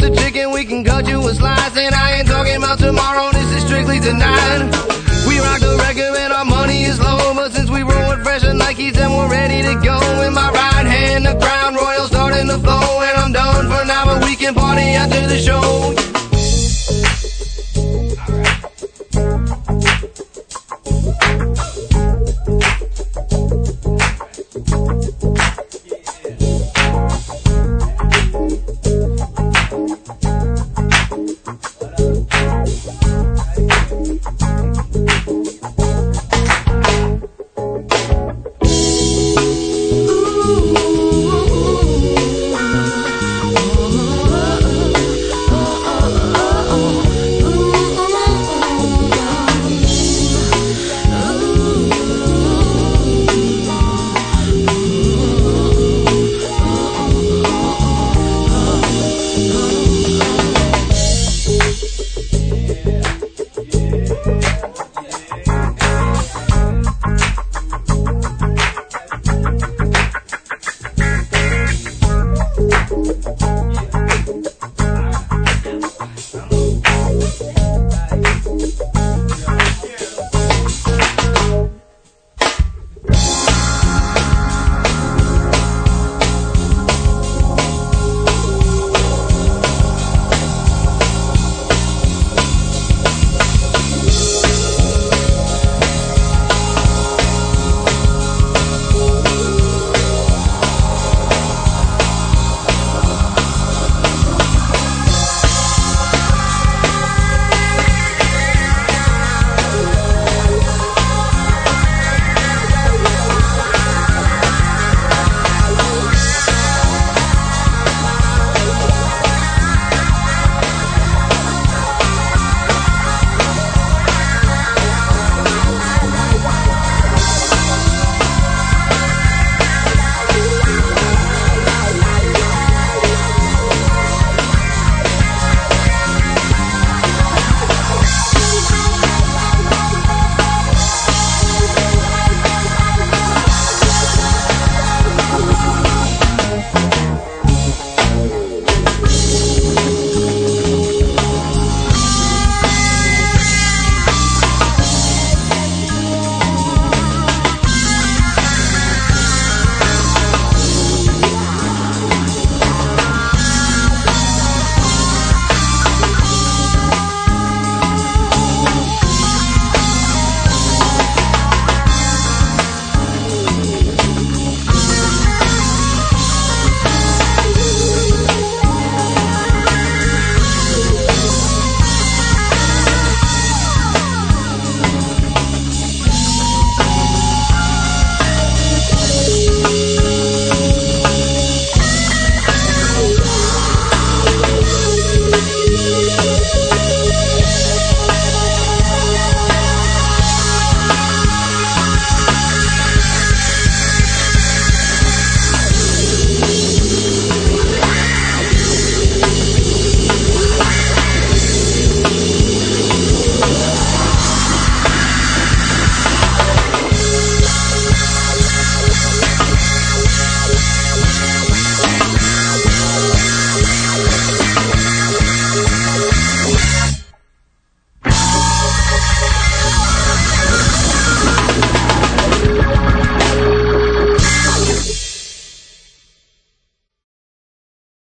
a chicken, we can cut you a slice. And I ain't talking about tomorrow, this is strictly tonight. We rock the record and our money is low, but since we roll with fresh and Nikes and we're ready to go. In my right hand, the Crown Royal starting to flow, and I'm done for now, but we can party after the show.